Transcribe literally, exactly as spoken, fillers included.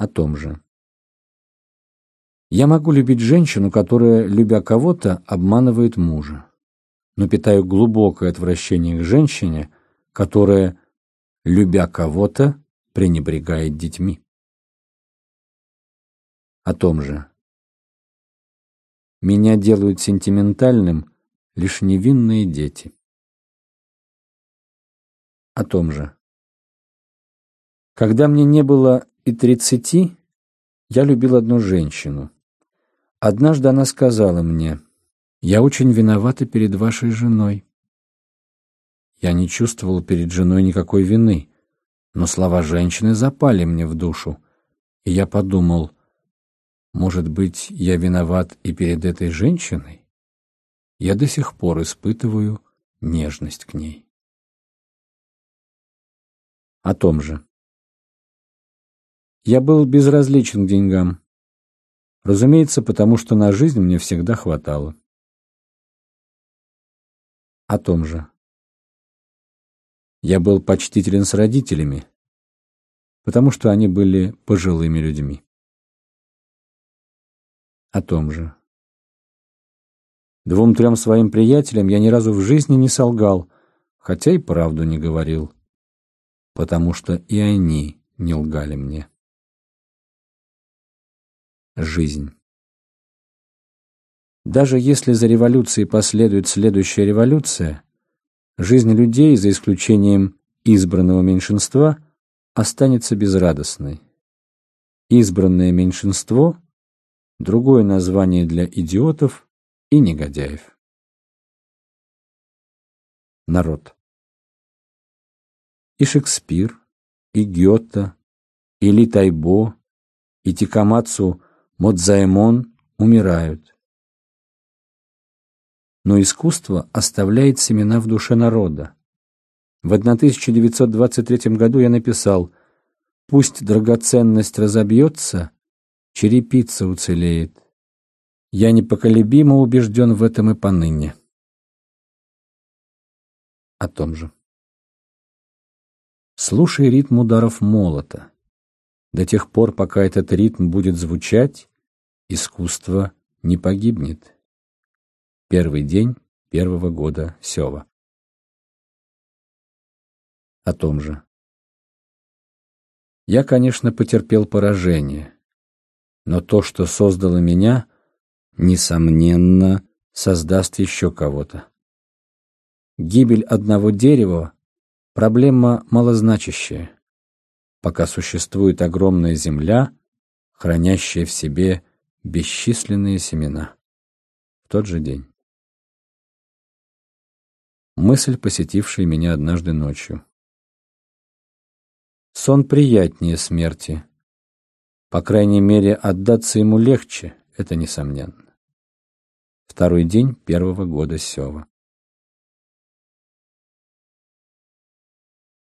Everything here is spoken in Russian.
О том же. Я могу любить женщину, которая, любя кого-то, обманывает мужа, но питаю глубокое отвращение к женщине, которая, любя кого-то, пренебрегает детьми. О том же. Меня делают сентиментальным лишь невинные дети. О том же. Когда мне не было и тридцати, я любил одну женщину. Однажды она сказала мне: «Я очень виновата перед вашей женой». Я не чувствовал перед женой никакой вины, но слова женщины запали мне в душу, и я подумал: может быть, я виноват и перед этой женщиной? Я до сих пор испытываю нежность к ней. О том же. Я был безразличен к деньгам. Разумеется, потому что на жизнь мне всегда хватало. О том же. Я был почтителен с родителями, потому что они были пожилыми людьми. О том же. Двум-трем своим приятелям я ни разу в жизни не солгал, хотя и правду не говорил, потому что и они не лгали мне. Жизнь. Даже если за революцией последует следующая революция, жизнь людей, за исключением избранного меньшинства, останется безрадостной. Избранное меньшинство — другое название для идиотов и негодяев. Народ. И Шекспир, и Гёте, и Ли Тайбо, и Тикамацу Модзаэмон умирают. Но искусство оставляет семена в душе народа. В тысяча девятьсот двадцать третьем году я написал: «Пусть драгоценность разобьется, черепица уцелеет. Я непоколебимо убежден в этом и поныне». О том же. Слушай ритм ударов молота. До тех пор, пока этот ритм будет звучать, искусство не погибнет. Первый день первого года Сёва. О том же. Я, конечно, потерпел поражение, но то, что создало меня, несомненно, создаст еще кого-то. Гибель одного дерева — проблема малозначащая, пока существует огромная земля, хранящая в себе бесчисленные семена. В тот же день. Мысль, посетившая меня однажды ночью. Сон приятнее смерти. По крайней мере, отдаться ему легче, это несомненно. Второй день первого года Сёва.